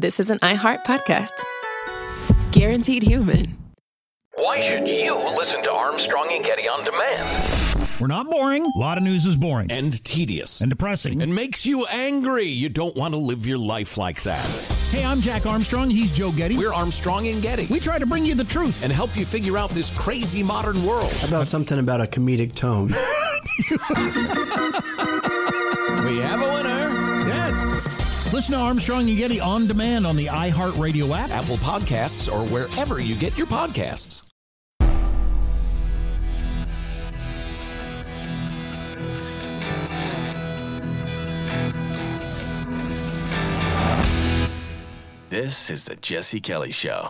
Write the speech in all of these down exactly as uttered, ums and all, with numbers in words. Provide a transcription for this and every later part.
this is an iHeart podcast. Guaranteed human. Why should you listen to Armstrong and Getty on demand? We're not boring. A lot of news is boring. And tedious. And depressing. And makes you angry. You don't want to live your life like that. Hey, I'm Jack Armstrong. He's Joe Getty. We're Armstrong and Getty. We try to bring you the truth. And help you figure out this crazy modern world. How about something about a comedic tone? We have a winner. Yes. Listen to Armstrong and Getty on demand on the iHeartRadio app, Apple Podcasts, or wherever you get your podcasts. This is the Jesse Kelly Show.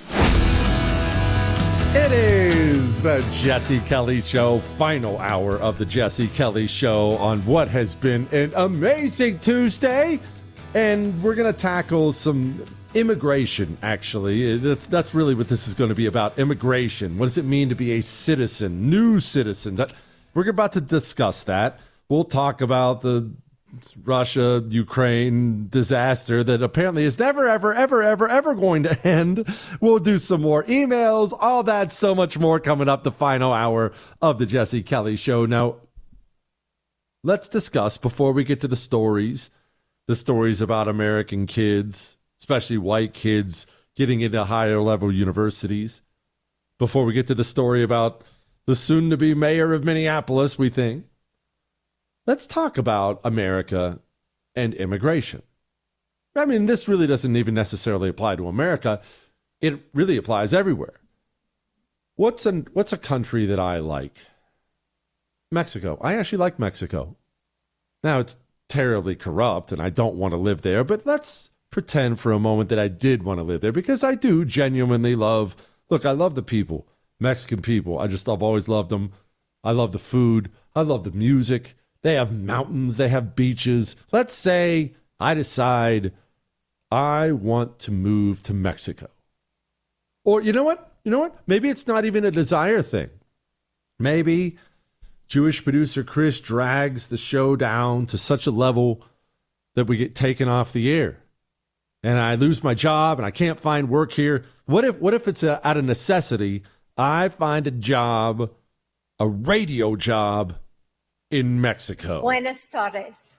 It is the Jesse Kelly Show, final hour of the Jesse Kelly Show on what has been an amazing Tuesday. And we're going to tackle some immigration, actually. That's, that's really what this is going to be about, immigration. What does it mean to be a citizen, new citizens? We're about to discuss that. We'll talk about the Russia-Ukraine disaster that apparently is never, ever, ever, ever, ever going to end. We'll do some more emails, all that, so much more coming up the final hour of the Jesse Kelly Show. Now, let's discuss, before we get to the stories, the stories about American kids, especially white kids, getting into higher level universities. Before we get to the story about the soon-to-be mayor of Minneapolis, we think, let's talk about America and immigration. I mean, this really doesn't even necessarily apply to America. It really applies everywhere. What's an, what's a country that I like? Mexico. I actually like Mexico. Now, it's terribly corrupt, and I don't want to live there, but let's pretend for a moment that I did want to live there, because I do genuinely love, look, I love the people, Mexican people. I just, I've always loved them. I love the food. I love the music. They have mountains. They have beaches. Let's say I decide I want to move to Mexico. Or you know what? You know what? Maybe it's not even a desire thing. Maybe Jewish producer Chris drags the show down to such a level that we get taken off the air. And I lose my job and I can't find work here. What if, what if it's a, out of necessity, I find a job, a radio job, in Mexico? Buenas tardes.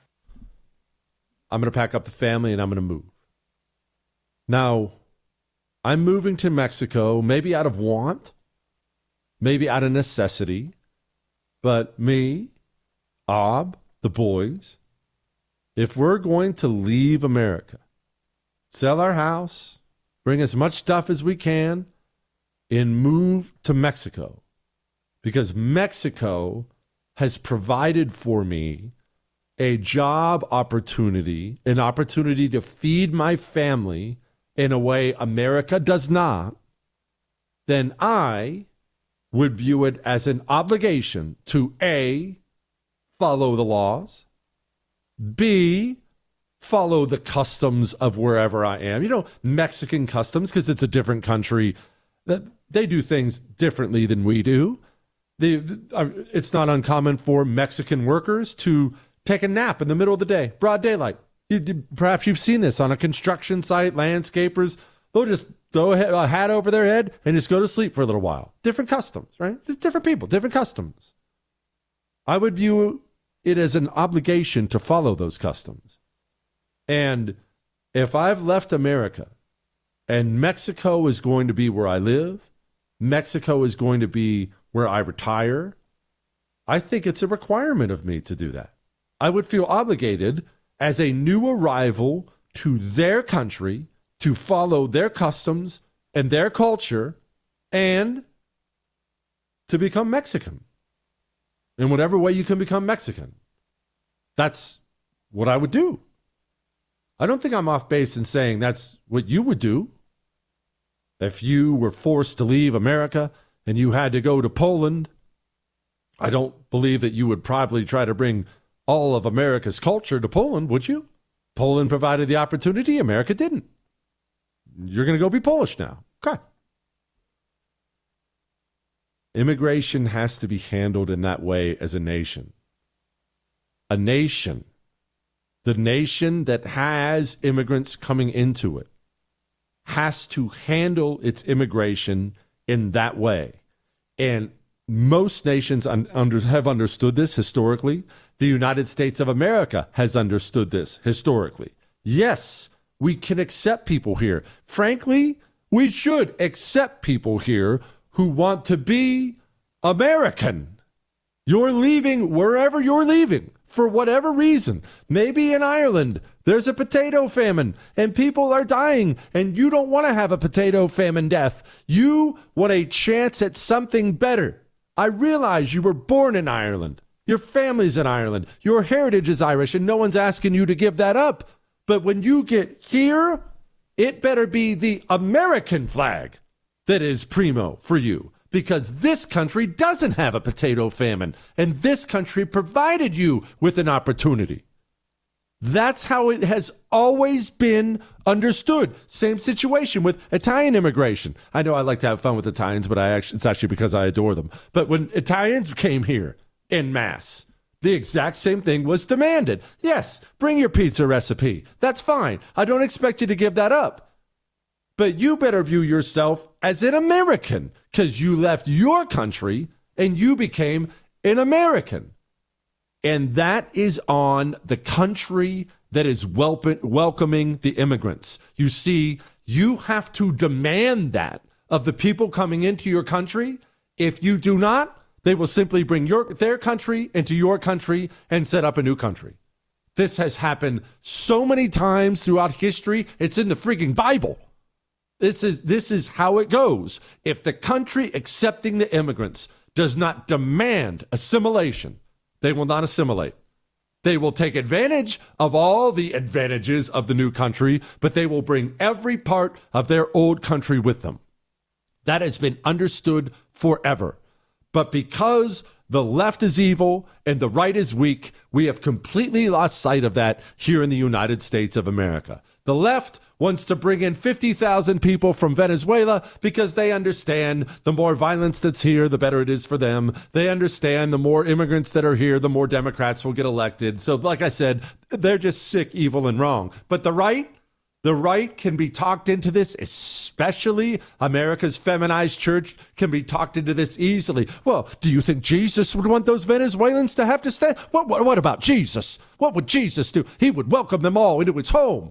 I'm going to pack up the family and I'm going to move. Now, I'm moving to Mexico, maybe out of want, maybe out of necessity, but me, Ob, the boys, if we're going to leave America, sell our house, bring as much stuff as we can, and move to Mexico, because Mexico has provided for me a job opportunity, an opportunity to feed my family in a way America does not, then I would view it as an obligation to A, follow the laws, B, follow the customs of wherever I am. You know, Mexican customs, because it's a different country, that they do things differently than we do. The, uh, it's not uncommon for Mexican workers to take a nap in the middle of the day, broad daylight. You, perhaps you've seen this on a construction site, landscapers. They'll just throw a, a hat over their head and just go to sleep for a little while. Different customs, right? Different people, different customs. I would view it as an obligation to follow those customs. And if I've left America and Mexico is going to be where I live, Mexico is going to be where I retire, I think it's a requirement of me to do that. I would feel obligated as a new arrival to their country to follow their customs and their culture and to become Mexican in whatever way you can become Mexican. That's what I would do. I don't think I'm off base in saying that's what you would do. If you were forced to leave America and you had to go to Poland, I don't believe that you would probably try to bring all of America's culture to Poland, would you? Poland provided the opportunity. America didn't. You're going to go be Polish now. Okay. Immigration has to be handled in that way as a nation. A nation. The nation that has immigrants coming into it. has to handle its immigration in that way. And most nations un- under, have understood this historically. The United States of America has understood this historically. Yes, we can accept people here. Frankly, we should accept people here who want to be American. You're leaving wherever you're leaving for whatever reason. Maybe in Ireland, there's a potato famine and people are dying and you don't want to have a potato famine death. You want a chance at something better. I realize you were born in Ireland. Your family's in Ireland. Your heritage is Irish and no one's asking you to give that up. But when you get here, it better be the American flag that is primo for you, because this country doesn't have a potato famine, and this country provided you with an opportunity. That's how it has always been understood. Same situation with Italian immigration. I know I like to have fun with Italians, but I actually, it's actually because I adore them. But when Italians came here en masse, the exact same thing was demanded. Yes, bring your pizza recipe. That's fine. I don't expect you to give that up. But you better view yourself as an American, because you left your country and you became an American. And that is on the country that is welp- welcoming the immigrants. You see, you have to demand that of the people coming into your country. If you do not, they will simply bring your their country into your country and set up a new country. This has happened so many times throughout history. It's in the freaking Bible. This is this is how it goes. If the country accepting the immigrants does not demand assimilation, they will not assimilate. They will take advantage of all the advantages of the new country, but they will bring every part of their old country with them. That has been understood forever. But because the left is evil and the right is weak, we have completely lost sight of that here in the United States of America. The left wants to bring in fifty thousand people from Venezuela because they understand the more violence that's here, the better it is for them. They understand the more immigrants that are here, the more Democrats will get elected. So like I said, they're just sick, evil, and wrong. But the right, the right can be talked into this, especially America's feminized church can be talked into this easily. Well, do you think Jesus would want those Venezuelans to have to stay? What, what, what about Jesus? What would Jesus do? He would welcome them all into his home.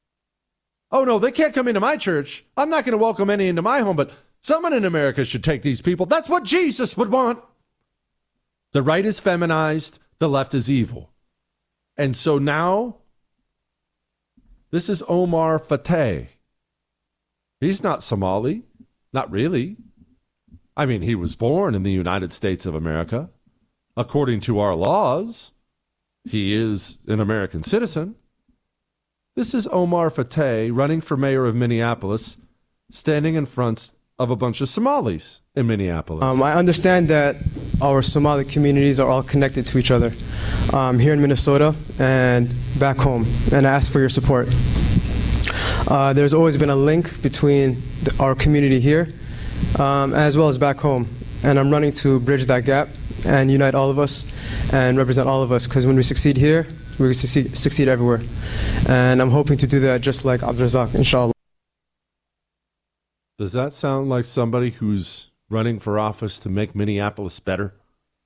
Oh, no, they can't come into my church. I'm not going to welcome any into my home, but someone in America should take these people. That's what Jesus would want. The right is feminized. The left is evil. And so now, this is Omar Fateh. He's not Somali. Not really. I mean, he was born in the United States of America. According to our laws, he is an American citizen. This is Omar Fateh running for mayor of Minneapolis, standing in front of a bunch of Somalis in Minneapolis. Um, I understand that our Somali communities are all connected to each other um, here in Minnesota and back home, and I ask for your support. Uh, there's always been a link between the, our community here um, as well as back home, and I'm running to bridge that gap and unite all of us and represent all of us, because when we succeed here, we can succeed, succeed everywhere. And I'm hoping to do that just like Abdurazak, inshallah. Does that sound like somebody who's running for office to make Minneapolis better?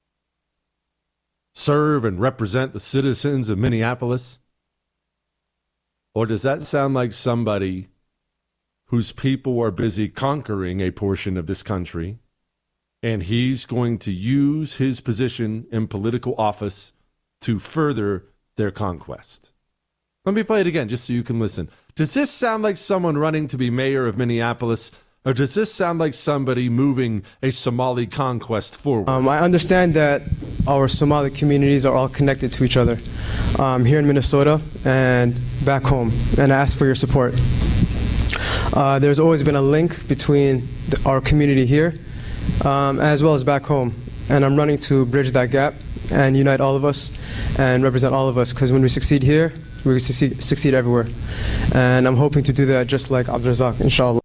Serve and represent the citizens of Minneapolis? Or does that sound like somebody whose people are busy conquering a portion of this country, and he's going to use his position in political office to further their conquest? Let me play it again just so you can listen. Does this sound like someone running to be mayor of Minneapolis, or does this sound like somebody moving a Somali conquest forward? Um, I understand that our Somali communities are all connected to each other um, here in Minnesota and back home, and I ask for your support. Uh, there's always been a link between the, our community here um, as well as back home, and I'm running to bridge that gap and unite all of us and represent all of us, because when we succeed here, we can succeed, succeed everywhere. And I'm hoping to do that just like Abdurazak, inshallah.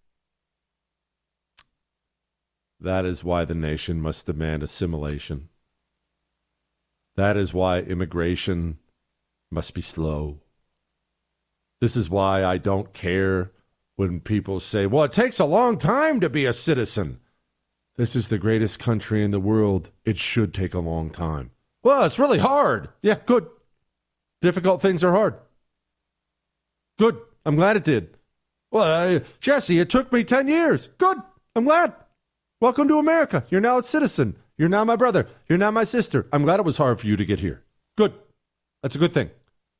That is why the nation must demand assimilation. That is why immigration must be slow. This is why I don't care when people say, well, it takes a long time to be a citizen. This is the greatest country in the world. It should take a long time. Well, it's really hard. Yeah, good. Difficult things are hard. Good. I'm glad it did. Well, uh, Jesse, it took me ten years. Good. I'm glad. Welcome to America. You're now a citizen. You're now my brother. You're now my sister. I'm glad it was hard for you to get here. Good. That's a good thing.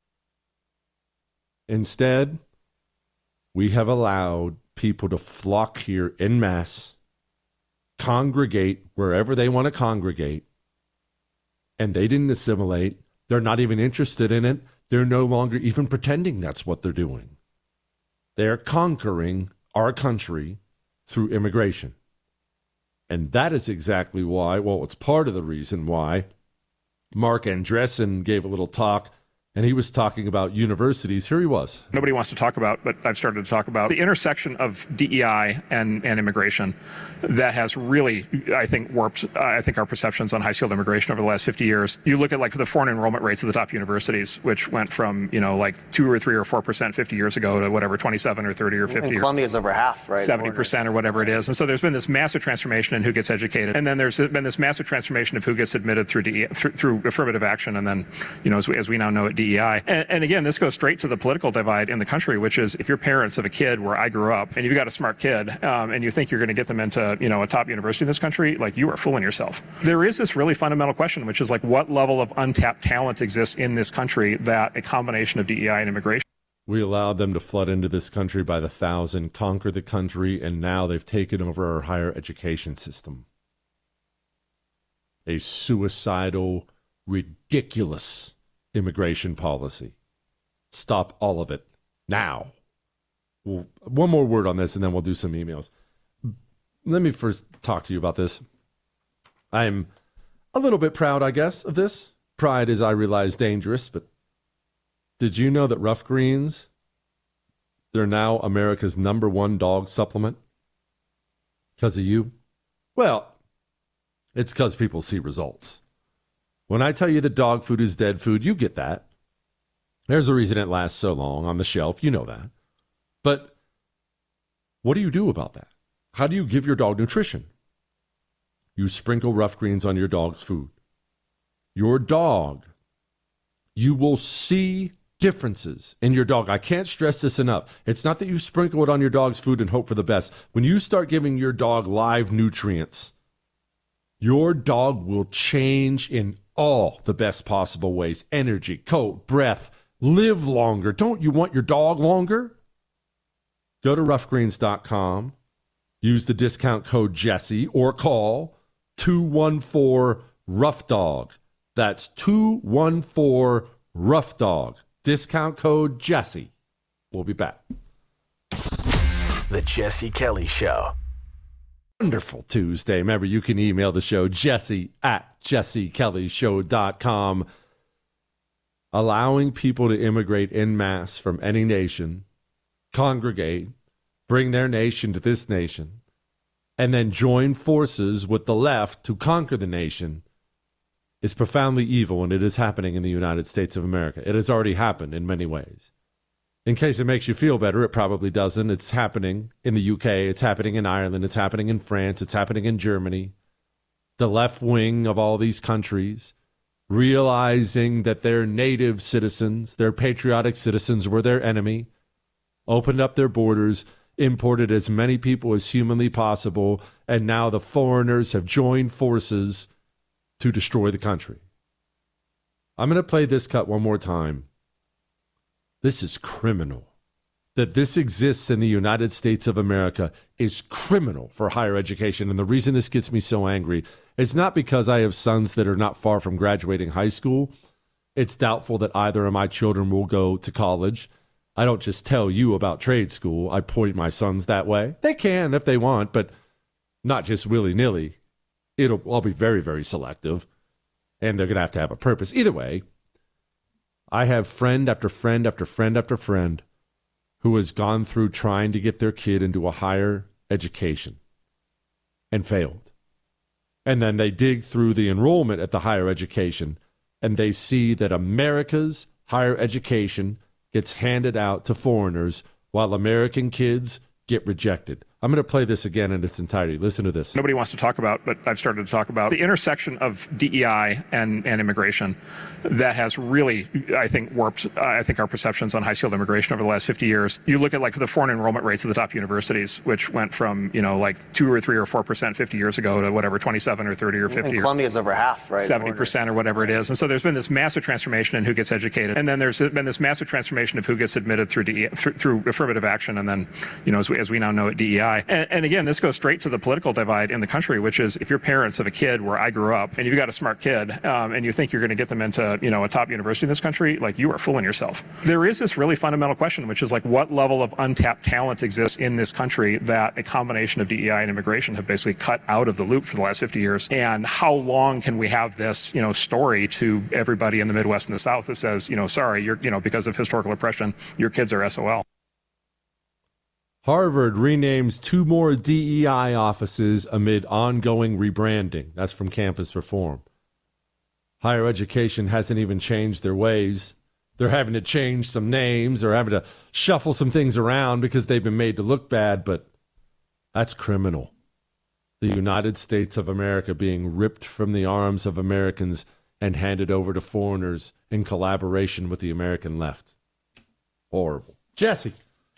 Instead, we have allowed people to flock here en masse, congregate wherever they want to congregate, and they didn't assimilate. They're not even interested in it. They're no longer even pretending that's what they're doing. They're conquering our country through immigration. And that is exactly why, well, it's part of the reason why Mark Andreessen gave a little talk, and he was talking about universities. Here he was. Nobody wants to talk about, but I've started to talk about the intersection of D E I and, and immigration that has really, I think, warped, uh, I think, our perceptions on high-skilled immigration over the last fifty years. You look at, like, the foreign enrollment rates of the top universities, which went from, you know, like two or three or four percent fifty years ago to whatever, twenty-seven or thirty or fifty. And Columbia's over half, right? seventy percent or whatever it is. And so there's been this massive transformation in who gets educated. And then there's been this massive transformation of who gets admitted through D E I, through, through affirmative action. And then, you know, as we, as we now know it, D E I. And, and again, this goes straight to the political divide in the country, which is if you're parents of a kid where I grew up and you've got a smart kid um, and you think you're going to get them into, you know, a top university in this country, like, you are fooling yourself. There is this really fundamental question, which is like, what level of untapped talent exists in this country that a combination of D E I and immigration. We allowed them to flood into this country by the thousand, conquer the country, and now they've taken over our higher education system. A suicidal, ridiculous immigration policy. Stop all of it now. Well, one more word on this, and then we'll do some emails. Let me first talk to you about this. I'm a little bit proud, I guess, of this. Pride is, I realize, dangerous, but did you know that Rough Greens, they're now America's number one dog supplement? Because of you? Well, it's because people see results. When I tell you that dog food is dead food, you get that. There's a reason it lasts so long on the shelf. You know that. But what do you do about that? How do you give your dog nutrition? You sprinkle Rough Greens on your dog's food. Your dog, you will see differences in your dog. I can't stress this enough. It's not that you sprinkle it on your dog's food and hope for the best. When you start giving your dog live nutrients, your dog will change in all the best possible ways. Energy, coat, breath, live longer. Don't you want your dog longer? Go to rough greens dot com. Use the discount code Jesse or call two one four rough dog. That's two one four rough dog. Discount code Jesse. We'll be back. The Jesse Kelly Show. Wonderful Tuesday. Remember, you can email the show, Jesse at jesse kelly show dot com. Allowing people to immigrate en masse from any nation, congregate, bring their nation to this nation, and then join forces with the left to conquer the nation is profoundly evil, and it is happening in the United States of America. It has already happened in many ways. In case it makes you feel better, it probably doesn't. It's happening in the U K. It's happening in Ireland. It's happening in France. It's happening in Germany. The left wing of all these countries, realizing that their native citizens, their patriotic citizens, were their enemy, opened up their borders, imported as many people as humanly possible, and now the foreigners have joined forces to destroy the country. I'm going to play this cut one more time. This is criminal. That this exists in the United States of America is criminal for higher education. And the reason this gets me so angry is not because I have sons that are not far from graduating high school. It's doubtful that either of my children will go to college. I don't just tell you about trade school. I point my sons that way. They can if they want, but not just willy-nilly. It'll, I'll be very, very selective, and they're going to have to have a purpose. Either way, I have friend after friend after friend after friend who has gone through trying to get their kid into a higher education and failed. And then they dig through the enrollment at the higher education, and they see that America's higher education gets handed out to foreigners while American kids get rejected. I'm going to play this again in its entirety. Listen to this. Nobody wants to talk about, but I've started to talk about the intersection of D E I and, and immigration that has really, I think, warped, uh, I think, our perceptions on high-skilled immigration over the last fifty years. You look at like the foreign enrollment rates of the top universities, which went from, you know, like two or three or four percent fifty years ago to whatever, twenty-seven or thirty or fifty. And Columbia's over half, right? seventy percent or whatever it is. And so there's been this massive transformation in who gets educated. And then there's been this massive transformation of who gets admitted through D E I, through, through affirmative action. And then, you know, as we, as we now know it, D E I. And, and again, this goes straight to the political divide in the country, which is if you're parents of a kid where I grew up and you've got a smart kid um, and you think you're going to get them into, you know, a top university in this country, like you are fooling yourself. There is this really fundamental question, which is like what level of untapped talent exists in this country that a combination of D E I and immigration have basically cut out of the loop for the last fifty years. And how long can we have this, you know, story to everybody in the Midwest and the South that says, you know, sorry, you're, you know, because of historical oppression, your kids are S O L. Harvard renames two more D E I offices amid ongoing rebranding. That's from Campus Reform. Higher education hasn't even changed their ways. They're having to change some names or having to shuffle some things around because they've been made to look bad, but that's criminal. The United States of America being ripped from the arms of Americans and handed over to foreigners in collaboration with the American left. Horrible. Jesse.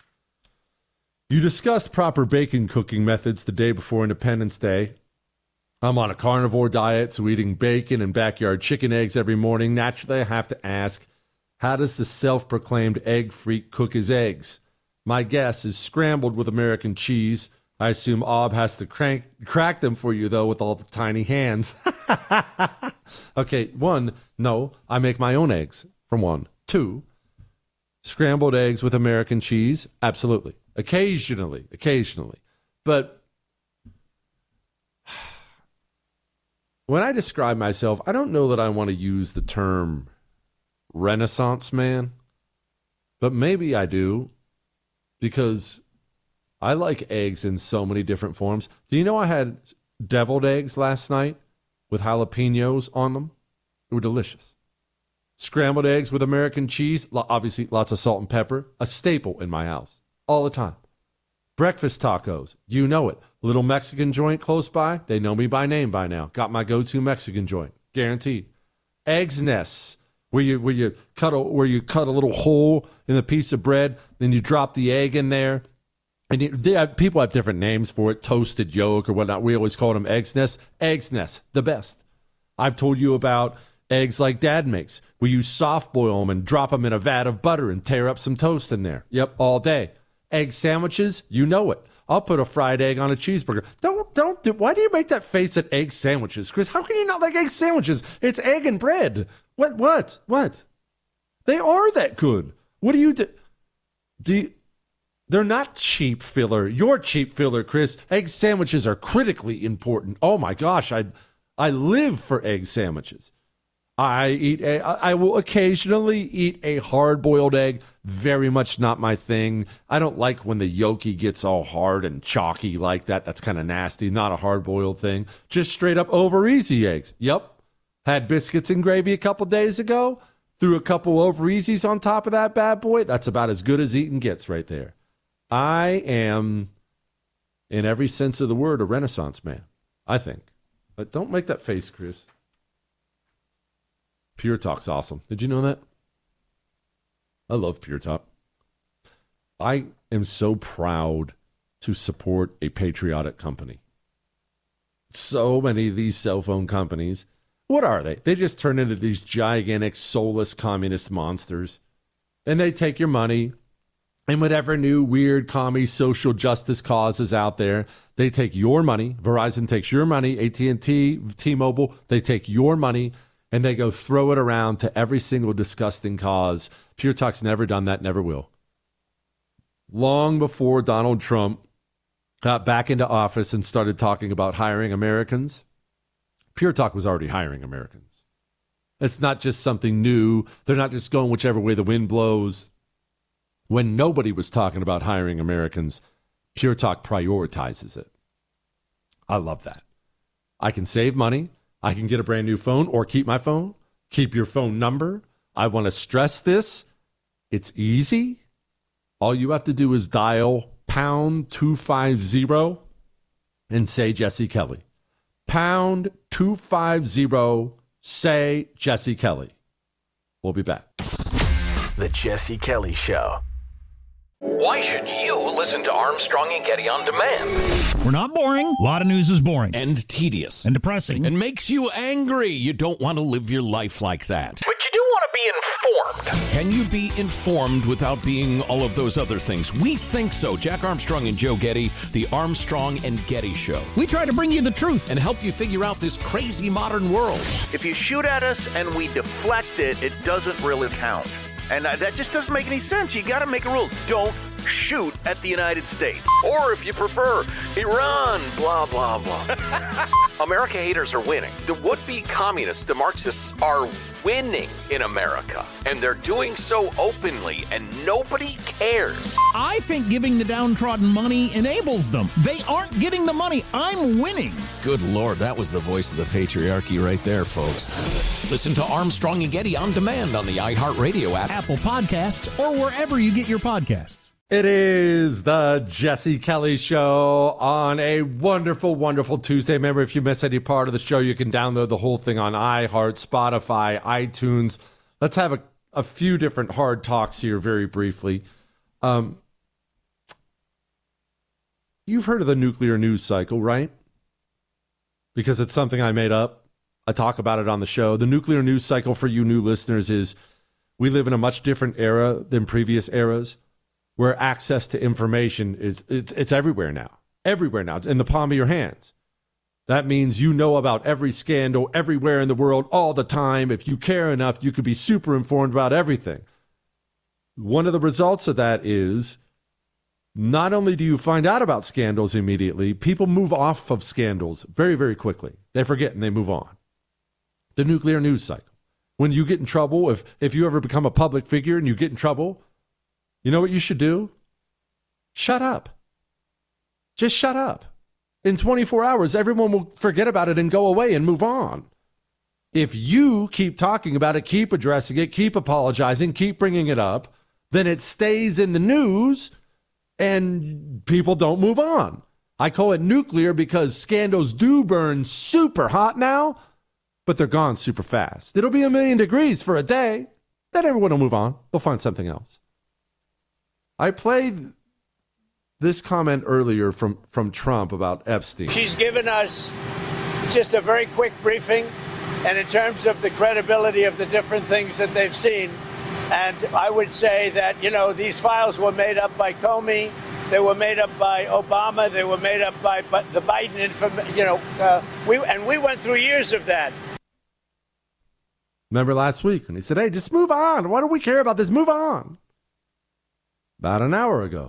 You discussed proper bacon cooking methods the day before Independence Day. I'm on a carnivore diet, so eating bacon and backyard chicken eggs every morning. Naturally, I have to ask, how does the self-proclaimed egg freak cook his eggs? My guess is scrambled with American cheese. I assume Ob has to crank, crack them for you, though, with all the tiny hands. Okay, one, no, I make my own eggs, for one. Two, scrambled eggs with American cheese, absolutely. Occasionally, occasionally. But when I describe myself, I don't know that I want to use the term Renaissance man, but maybe I do because I like eggs in so many different forms. Do you know I had deviled eggs last night with jalapenos on them? They were delicious. Scrambled eggs with American cheese, obviously lots of salt and pepper, a staple in my house. All the time. Breakfast tacos. You know it. Little Mexican joint close by. They know me by name by now. Got my go-to Mexican joint. Guaranteed. Eggs nests. Where you where you cut a where you cut a little hole in the piece of bread, then you drop the egg in there. And you, they have, people have different names for it. Toasted yolk or whatnot. We always call them eggs nests. Eggs nests. The best. I've told you about eggs like Dad makes. We use soft boil them and drop them in a vat of butter and tear up some toast in there. Yep, all day. Egg sandwiches, you know it. I'll put a fried egg on a cheeseburger. Don't, don't, do, why do you make that face at egg sandwiches? Chris, how can you not like egg sandwiches? It's egg and bread. What, what, what? They are that good. What do you do? Do you, they're not cheap filler. You're cheap filler, Chris. Egg sandwiches are critically important. Oh my gosh, I, I live for egg sandwiches. I eat a, I will occasionally eat a hard-boiled egg. Very much not my thing. I don't like when the yolky gets all hard and chalky like that. That's kind of nasty. Not a hard-boiled thing. Just straight up over easy eggs. Yep. Had biscuits and gravy a couple days ago. Threw a couple over easies on top of that bad boy. That's about as good as eating gets right there. I am, in every sense of the word, a Renaissance man. I think. But don't make that face, Chris. Pure Talk's awesome. Did you know that? I love Pure Talk. I am so proud to support a patriotic company. So many of these cell phone companies, what are they? They just turn into these gigantic, soulless communist monsters. And they take your money and whatever new weird commie social justice cause is out there, they take your money. Verizon takes your money. A T and T, T-Mobile, they take your money and they go throw it around to every single disgusting cause. Pure Talk's never done that, never will. Long before Donald Trump got back into office and started talking about hiring Americans, Pure Talk was already hiring Americans. It's not just something new. They're not just going whichever way the wind blows. When nobody was talking about hiring Americans, Pure Talk prioritizes it. I love that. I can save money. I can get a brand new phone or keep my phone. Keep your phone number. I want to stress this. It's easy. All you have to do is dial pound two fifty and say Jesse Kelly. Pound two fifty, say Jesse Kelly. We'll be back. The Jesse Kelly Show. Why should you listen to Armstrong and Getty on demand? We're not boring. A lot of news is boring And tedious. and depressing. And makes you angry. You don't want to live your life like that. But you do want to be informed. Can you be informed without being all of those other things? We think so. Jack Armstrong and Joe Getty, the Armstrong and Getty Show. We try to bring you the truth. And help you figure out this crazy modern world. If you shoot at us and we deflect it, it doesn't really count. And uh, that just doesn't make any sense. You got to make a rule. Don't shoot at the United States. Or if you prefer, Iran, blah, blah, blah. America haters are winning. The would-be communists, the Marxists, are winning in America. And they're doing so openly, and nobody cares. I think giving the downtrodden money enables them. They aren't getting the money. I'm winning. Good Lord, that was the voice of the patriarchy right there, folks. Listen to Armstrong and Getty on demand on the iHeartRadio app, Apple Podcasts, or wherever you get your podcasts. It is the Jesse Kelly Show on a wonderful, wonderful Tuesday. Remember, if you miss any part of the show, you can download the whole thing on iHeart, Spotify, iTunes. Let's have a, a few different hard talks here very briefly. Um, you've heard of the nuclear news cycle, right? Because it's something I made up. I talk about it on the show. The nuclear news cycle, for you new listeners, is we live in a much different era than previous eras, where access to information is it's, it's everywhere now. Everywhere now. It's in the palm of your hands. That means you know about every scandal everywhere in the world all the time. If you care enough, you could be super informed about everything. One of the results of that is not only do you find out about scandals immediately, people move off of scandals very, very quickly. They forget and they move on. The nuclear news cycle. When you get in trouble, if if you ever become a public figure and you get in trouble, you know what you should do? Shut up. Just shut up. In twenty-four hours, everyone will forget about it and go away and move on. If you keep talking about it, keep addressing it, keep apologizing, keep bringing it up, then it stays in the news and people don't move on. I call it nuclear because scandals do burn super hot now, but they're gone super fast. It'll be a million degrees for a day. Then everyone will move on. They'll find something else. I played this comment earlier from, from Trump about Epstein. She's given us just a very quick briefing, and in terms of the credibility of the different things that they've seen. And I would say that, you know, these files were made up by Comey, they were made up by Obama, they were made up by the Biden information, you know, uh, we and we went through years of that. Remember last week when he said, hey, just move on. Why do we care about this? Move on. About an hour ago,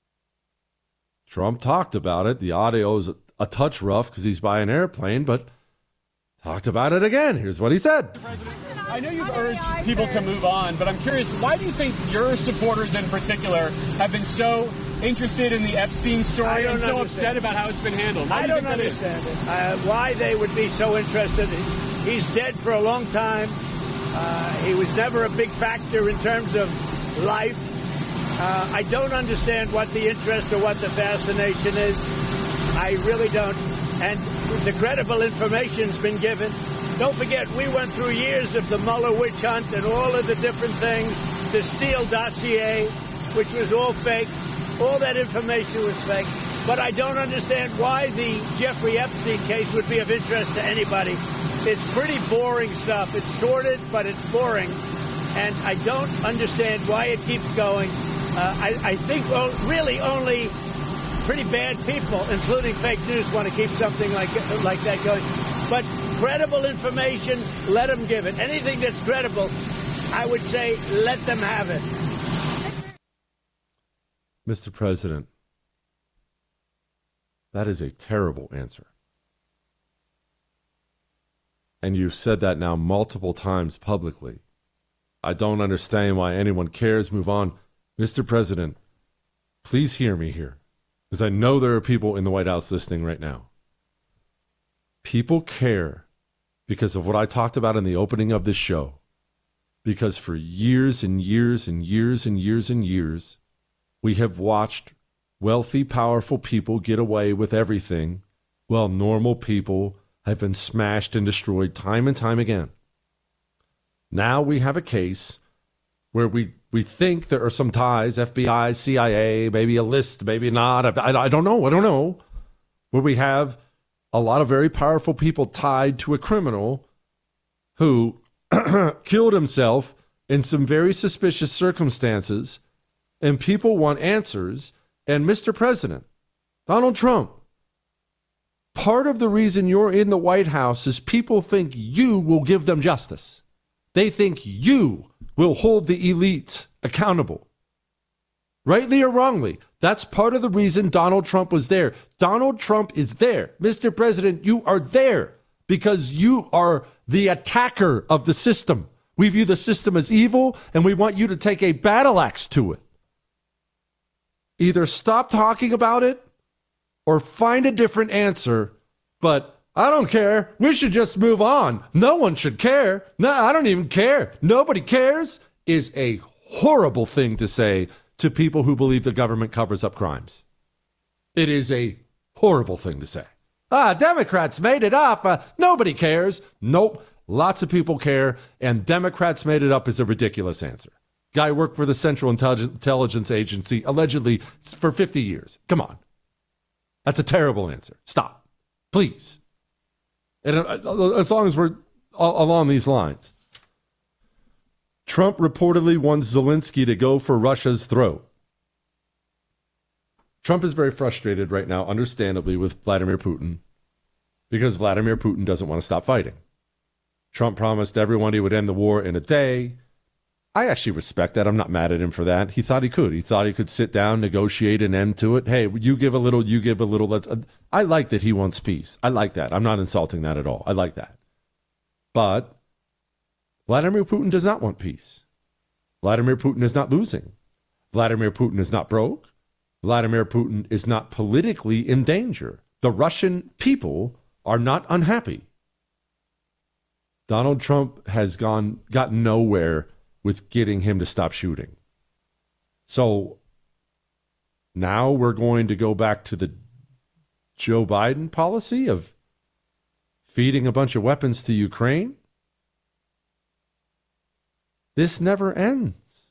Trump talked about it. The audio is a, a touch rough because he's by an airplane, but talked about it again. Here's what he said. I know you've urged people to move on, but I'm curious, why do you think your supporters in particular have been so interested in the Epstein story and so upset about how it's been handled? Why I do you don't think that understand is? it. Uh, why they would be so interested. He's dead for a long time. Uh, he was never a big factor in terms of life. Uh, I don't understand what the interest or what the fascination is. I really don't. And the credible information's been given. Don't forget, we went through years of the Mueller witch hunt and all of the different things, the Steele dossier, which was all fake. All that information was fake. But I don't understand why the Jeffrey Epstein case would be of interest to anybody. It's pretty boring stuff. It's sordid, but it's boring. And I don't understand why it keeps going. Uh, I, I think well, really only pretty bad people, including fake news, want to keep something like like that going. But credible information, let them give it. Anything that's credible, I would say let them have it. Mister President, that is a terrible answer. And you've said that now multiple times publicly. I don't understand why anyone cares. Move on. Mister President, please hear me here, because I know there are people in the White House listening right now. People care because of what I talked about in the opening of this show. Because for years and years and years and years and years, We have watched wealthy, powerful people get away with everything, while normal people have been smashed and destroyed time and time again. Now we have a case where we, we think there are some ties, F B I, C I A, maybe a list, maybe not. I, I don't know. I don't know. Where we have a lot of very powerful people tied to a criminal who killed himself in some very suspicious circumstances, and people want answers. And Mister President, Donald Trump, part of the reason you're in the White House is people think you will give them justice. They think you will hold the elite accountable. Rightly or wrongly, that's part of the reason Donald Trump was there. Donald Trump is there. Mister President, you are there because you are the attacker of the system. We view the system as evil, and we want you to take a battle axe to it. Either stop talking about it or find a different answer. But I don't care. We should just move on. No one should care. No, I don't even care. Nobody cares is a horrible thing to say to people who believe the government covers up crimes. It is a horrible thing to say. Ah, Democrats made it up. Uh, nobody cares. Nope. Lots of people care. And Democrats made it up is a ridiculous answer. Guy worked for the Central Intelligence Agency, allegedly, for fifty years. Come on. That's a terrible answer. Stop. Please. And as long as we're along these lines. Trump reportedly wants Zelensky to go for Russia's throat. Trump is very frustrated right now, understandably, with Vladimir Putin, because Vladimir Putin doesn't want to stop fighting. Trump promised everyone he would end the war in a day. I actually respect that. I'm not mad at him for that. He thought he could. He thought he could sit down, negotiate an end to it. Hey, you give a little, you give a little. Let's. I like that he wants peace. I like that. I'm not insulting that at all. I like that. But Vladimir Putin does not want peace. Vladimir Putin is not losing. Vladimir Putin is not broke. Vladimir Putin is not politically in danger. The Russian people are not unhappy. Donald Trump has gone gotten nowhere with getting him to stop shooting. So now we're going to go back to the Joe Biden policy of feeding a bunch of weapons to Ukraine. This never ends.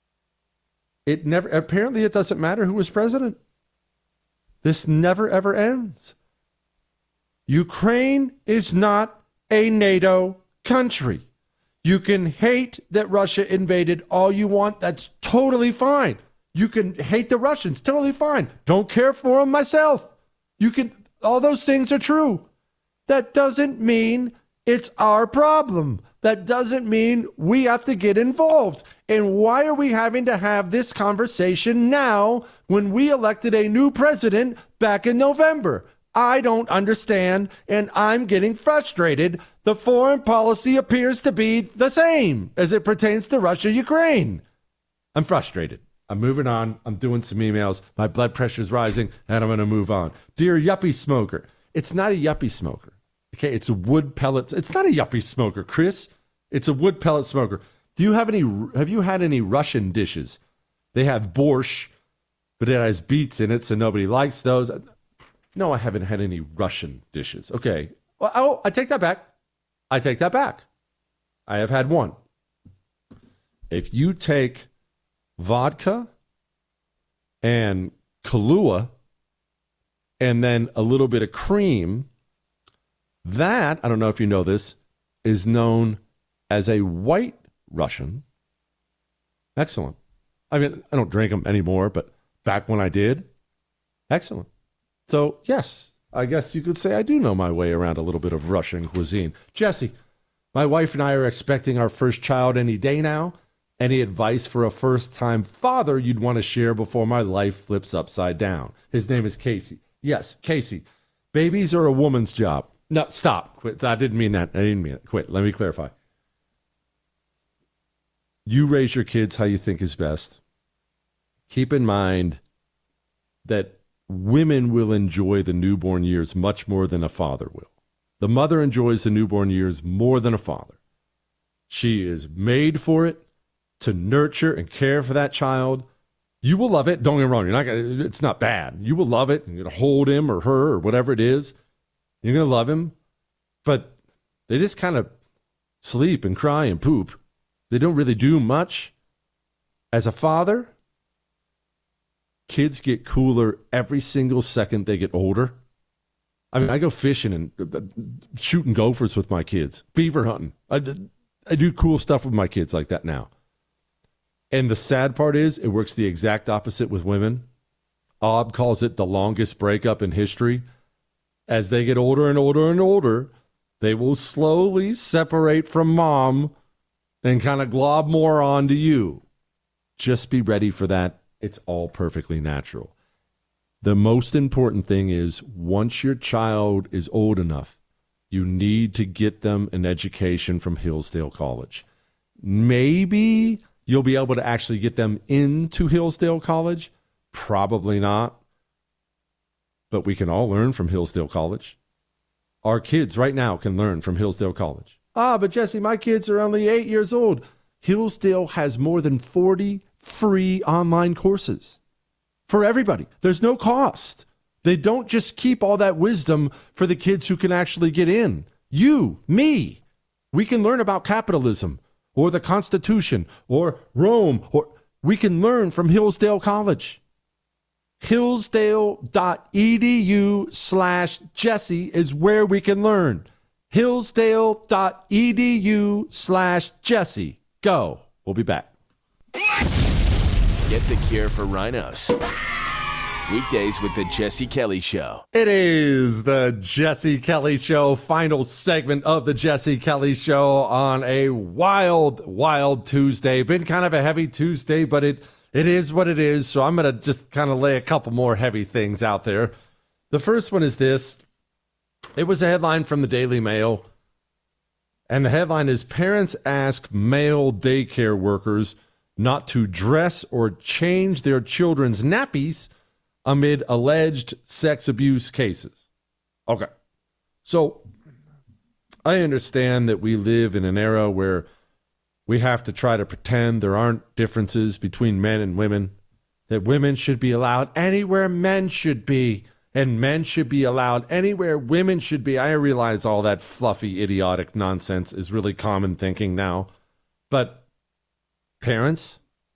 It never, apparently it doesn't matter who was president. This never ever ends. Ukraine is not a NATO country. You can hate that Russia invaded all you want. That's totally fine. You can hate the Russians. Totally fine. Don't care for them myself. You can, all those things are true. That doesn't mean it's our problem. That doesn't mean we have to get involved. And why are we having to have this conversation now when we elected a new president back in November? I don't understand, and I'm getting frustrated. The foreign policy appears to be the same as it pertains to Russia, Ukraine. I'm frustrated. I'm moving on. I'm doing some emails. My blood pressure's rising, and I'm going to move on. Dear yuppie smoker, it's not a yuppie smoker. Okay, it's a wood pellets. It's not a yuppie smoker, Chris. It's a wood pellet smoker. Do you have any? Have you had any Russian dishes? They have borscht, but it has beets in it, so nobody likes those. No, I haven't had any Russian dishes. Okay. Well, oh, I take that back. I take that back. I have had one. If you take vodka and Kahlua and then a little bit of cream, that, I don't know if you know this, is known as a white Russian. Excellent. I mean, I don't drink them anymore, but back when I did, excellent. So, yes, I guess you could say I do know my way around a little bit of Russian cuisine. Jesse, my wife and I are expecting our first child any day now. Any advice for a first-time father you'd want to share before my life flips upside down? His name is Casey. Yes, Casey. Babies are a woman's job. No, stop. Quit. I didn't mean that. I didn't mean it. Quit. Let me clarify. You raise your kids how you think is best. Keep in mind that women will enjoy the newborn years much more than a father will. The mother enjoys the newborn years more than a father. She is made for it, to nurture and care for that child. You will love it. Don't get me wrong. You're not gonna, it's not bad. You will love it. You're going to hold him or her or whatever it is. You're going to love him. But they just kind of sleep and cry and poop. They don't really do much. As a father, kids get cooler every single second they get older. I mean, I go fishing and shooting gophers with my kids, beaver hunting. I, I do cool stuff with my kids like that now. And the sad part is it works the exact opposite with women. Ob calls it the longest breakup in history. As they get older and older and older, they will slowly separate from mom and kind of glob more onto you. Just be ready for that. It's all perfectly natural. The most important thing is once your child is old enough, you need to get them an education from Hillsdale College. Maybe you'll be able to actually get them into Hillsdale College. Probably not. But we can all learn from Hillsdale College. Our kids right now can learn from Hillsdale College. Ah, but Jesse, my kids are only eight years old. Hillsdale has more than forty free online courses for everybody. There's no cost. They don't just keep all that wisdom for the kids who can actually get in. You, me, we can learn about capitalism or the Constitution or Rome, or we can learn from Hillsdale College. Hillsdale.edu slash Jesse is where we can learn. Hillsdale.edu slash Jesse. Go. We'll be back. Get the cure for rhinos. Weekdays with the Jesse Kelly Show. It is the Jesse Kelly Show, final segment of the Jesse Kelly Show on a wild, wild Tuesday. Been kind of a heavy Tuesday, but it it is what it is. So I'm going to just kind of lay a couple more heavy things out there. The first one is this. It was a headline from the Daily Mail. And the headline is, parents ask male daycare workers not to dress or change their children's nappies amid alleged sex abuse cases. Okay. So I understand that we live in an era where we have to try to pretend there aren't differences between men and women, that women should be allowed anywhere men should be, and men should be allowed anywhere women should be. I realize all that fluffy, idiotic nonsense is really common thinking now. But parents,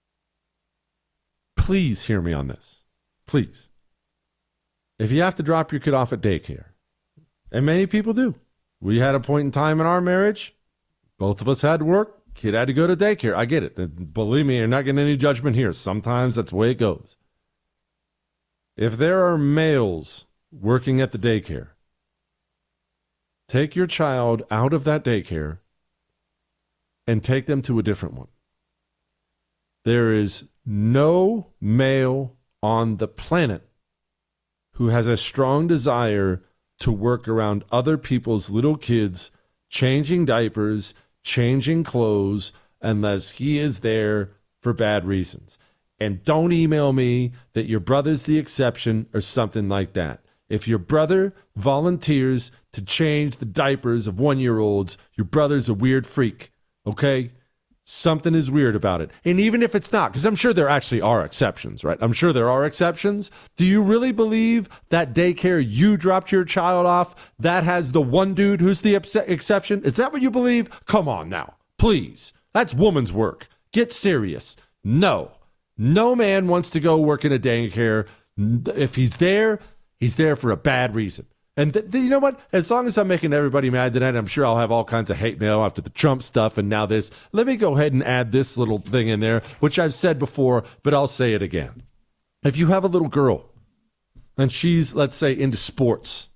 please hear me on this. Please. If you have to drop your kid off at daycare, and many people do. We had a point in time in our marriage, both of us had to work, kid had to go to daycare. I get it. And believe me, you're not getting any judgment here. Sometimes that's the way it goes. If there are males working at the daycare, take your child out of that daycare and take them to a different one. There is no male on the planet who has a strong desire to work around other people's little kids, changing diapers, changing clothes, unless he is there for bad reasons. And don't email me that your brother's the exception or something like that. If your brother volunteers to change the diapers of one-year-olds, your brother's a weird freak, okay? Something is weird about it. And even if it's not, because I'm sure there actually are exceptions, right? I'm sure there are exceptions. Do you really believe that daycare you dropped your child off, that has the one dude who's the ex- exception? Is that what you believe? Come on now. Please. That's woman's work. Get serious. No. No man wants to go work in a daycare. If he's there, he's there for a bad reason. And th- th- you know what? As long as I'm making everybody mad tonight, I'm sure I'll have all kinds of hate mail after the Trump stuff and now this. Let me go ahead and add this little thing in there, which I've said before, but I'll say it again. If you have a little girl and she's, let's say, into sports,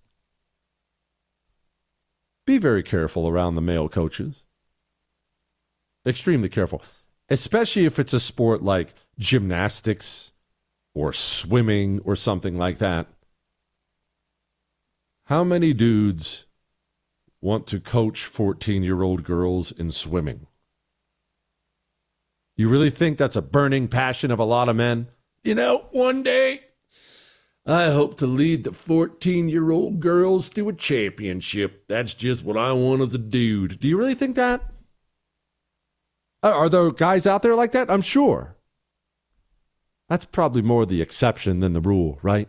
be very careful around the male coaches. Extremely careful. Especially if it's a sport like gymnastics or swimming or something like that. How many dudes want to coach fourteen-year-old girls in swimming? You really think that's a burning passion of a lot of men? You know, one day, I hope to lead the fourteen-year-old girls to a championship. That's just what I want as a dude. Do you really think that? Are there guys out there like that? I'm sure. That's probably more the exception than the rule, right?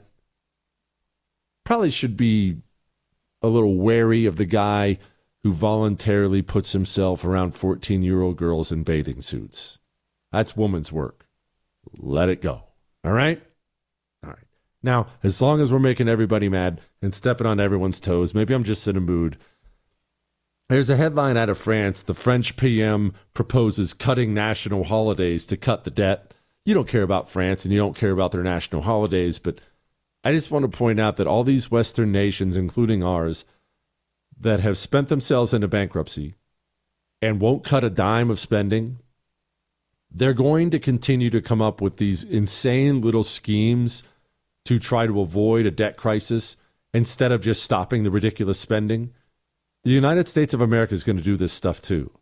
Probably should be a little wary of the guy who voluntarily puts himself around fourteen-year-old girls in bathing suits. That's woman's work. Let it go. All right? All right. Now, as long as we're making everybody mad and stepping on everyone's toes, maybe I'm just in a mood. There's a headline out of France. The French P M proposes cutting national holidays to cut the debt. You don't care about France and you don't care about their national holidays, but I just want to point out that all these Western nations, including ours, that have spent themselves into bankruptcy and won't cut a dime of spending, they're going to continue to come up with these insane little schemes to try to avoid a debt crisis instead of just stopping the ridiculous spending. The United States of America is going to do this stuff too.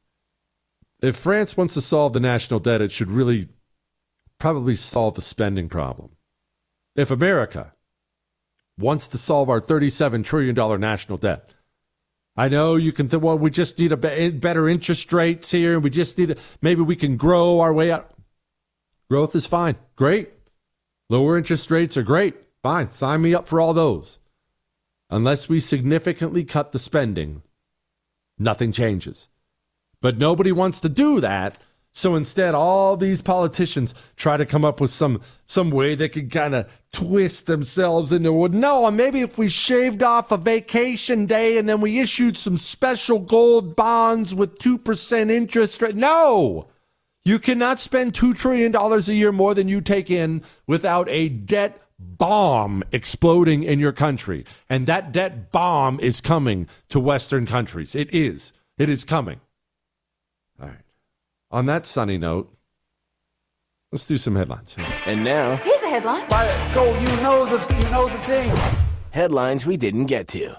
If France wants to solve the national debt, it should really probably solve the spending problem. If America wants to solve our thirty-seven trillion dollars national debt, I know you can think, well, we just need a be- better interest rates here, and we just need to, maybe we can grow our way out. Growth is fine. Great. Lower interest rates are great. Fine. Sign me up for all those. Unless we significantly cut the spending, nothing changes. But nobody wants to do that. So instead, all these politicians try to come up with some some way they can kind of twist themselves into, well, no, maybe if we shaved off a vacation day and then we issued some special gold bonds with two percent interest rate. No, you cannot spend two trillion dollars a year more than you take in without a debt bomb exploding in your country. And that debt bomb is coming to Western countries. It is. It is coming. All right. On that sunny note, let's do some headlines. And now, here's a headline. Why, go, you know the you know the thing. Headlines we didn't get to.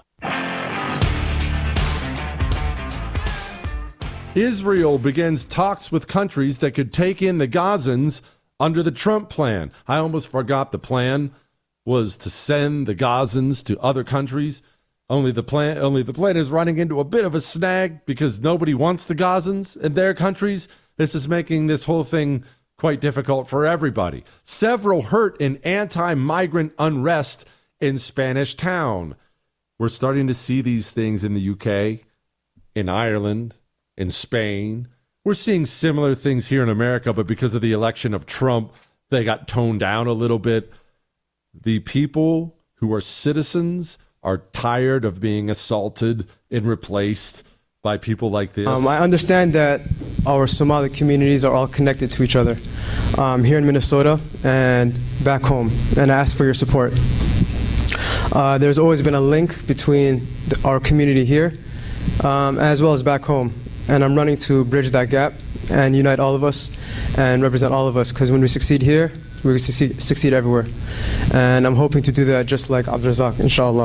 Israel begins talks with countries that could take in the Gazans under the Trump plan. I almost forgot the plan was to send the Gazans to other countries. Only the plan, only the plan is running into a bit of a snag because nobody wants the Gazans in their countries. This is making this whole thing quite difficult for everybody. Several hurt in anti-migrant unrest in Spanish Town. We're starting to see these things in the U K, in Ireland, in Spain. We're seeing similar things here in America, but because of the election of Trump, they got toned down a little bit. The people who are citizens are tired of being assaulted and replaced by people like this. Um, I understand that our Somali communities are all connected to each other um, here in Minnesota and back home, and I ask for your support. Uh, there's always been a link between the, our community here um, as well as back home, and I'm running to bridge that gap and unite all of us and represent all of us, because when we succeed here, we succeed, succeed everywhere. And I'm hoping to do that just like Abdrazak, inshallah.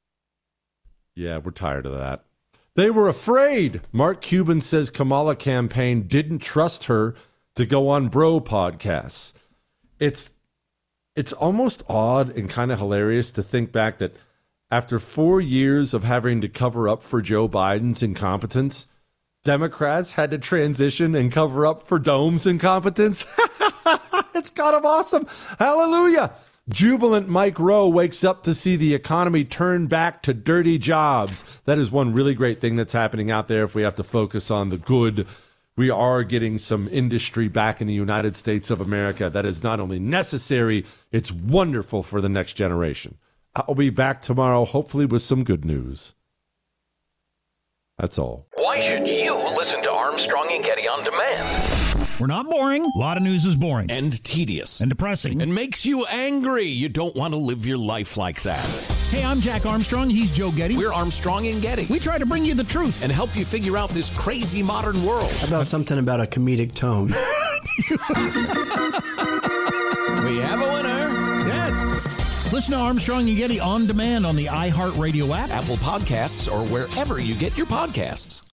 Yeah, we're tired of that. They were afraid. Mark Cuban says Kamala campaign didn't trust her to go on bro podcasts. It's it's almost odd and kind of hilarious to think back that after four years of having to cover up for Joe Biden's incompetence, Democrats had to transition and cover up for Dome's incompetence. It's kind of awesome. Hallelujah. Jubilant Mike Rowe wakes up to see the economy turn back to dirty jobs. That is one really great thing that's happening out there if we have to focus on the good. We are getting some industry back in the United States of America that is not only necessary, it's wonderful for the next generation. I'll be back tomorrow, hopefully with some good news. That's all. Why should you listen to Armstrong and Getty on demand? We're not boring. A lot of news is boring. And tedious. And depressing. And makes you angry. You don't want to live your life like that. Hey, I'm Jack Armstrong. He's Joe Getty. We're Armstrong and Getty. We try to bring you the truth. And help you figure out this crazy modern world. How about something about a comedic tone? We have a winner. Yes. Listen to Armstrong and Getty on demand on the iHeartRadio app, Apple Podcasts, or wherever you get your podcasts.